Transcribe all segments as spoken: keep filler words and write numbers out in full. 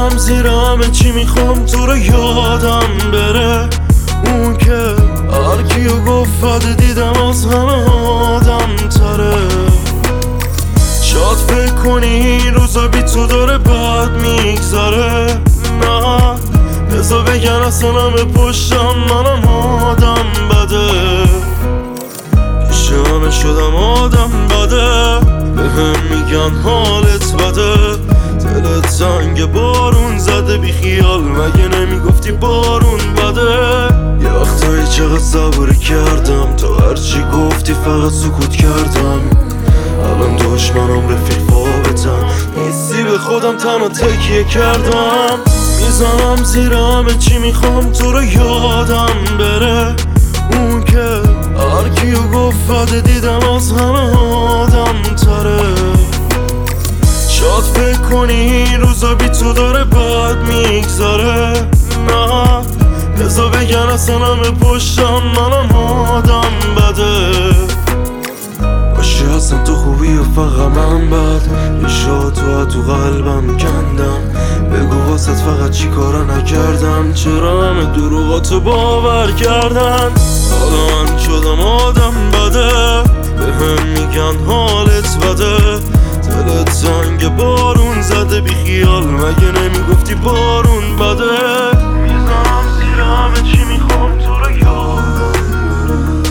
میزنم زیر همه چی میخوام تو رو یادم بره. اون که هرکیو گفت دیدم از همه آدم تره. شاید فکر کنی این روزا بی تو داره بد میگذره. نه بذار بگن اصلا همه پشتم منم آدم بده. پیش همه شدم آدم بده. به هم میگن حالت بده. دلت زنگ بارون زده بی خیال مگه نمیگفتی بارون بده. یه وقتایی چقدر صبر کردم تو هرچی گفتی فقط سکوت کردم. الان دشمنم رفیق فاوتم نیستی به خودم تنها تکیه کردم. میزنم زیر همه چی میخوام تو رو یادم بره. اون که هرکیو گفت دیدم از همه آدم تره. شاید فکر کنی این روزا بی تو داره بد میگذره. نه بذار بگن اصلا همه پشتم منم آدم بده. باشی اصلا تو خوبی و فقط من بد. یه شاد تو تو قلبم کندم. بگو واسط فقط چی کارا نکردم. چرا همه دروغاتو باور کردن. حالا من شدم آدم بده. به هم میگن حالت بده. دلت زنگ بارون زده بی خیال مگه نمیگفتی بارون بده. میزنم زیر همه چی میخوام تو رو یادم بره.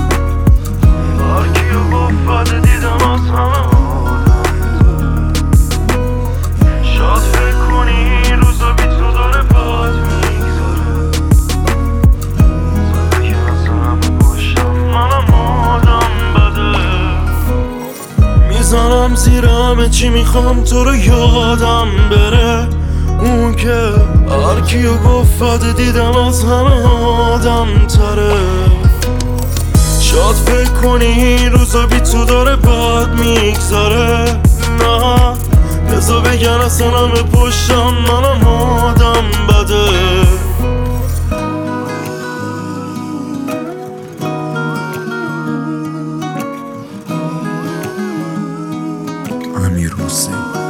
هرکیو گفت دیدم از همه آدم تره. شاید فکر کنی این روزا بی تو داره بد میگذره. بذار بگن اصلا همه باشم منم آدم بده. میزنم زیر همه چی میخوام تو رو یادم بره. اون که هرکیو گفت دیدم از همه آدم تره. شاید فکر کنی این روزا بی تو داره بد میگذره. نه بذار بگن اصلا همه پشتم منم آدم بده. امیر حسین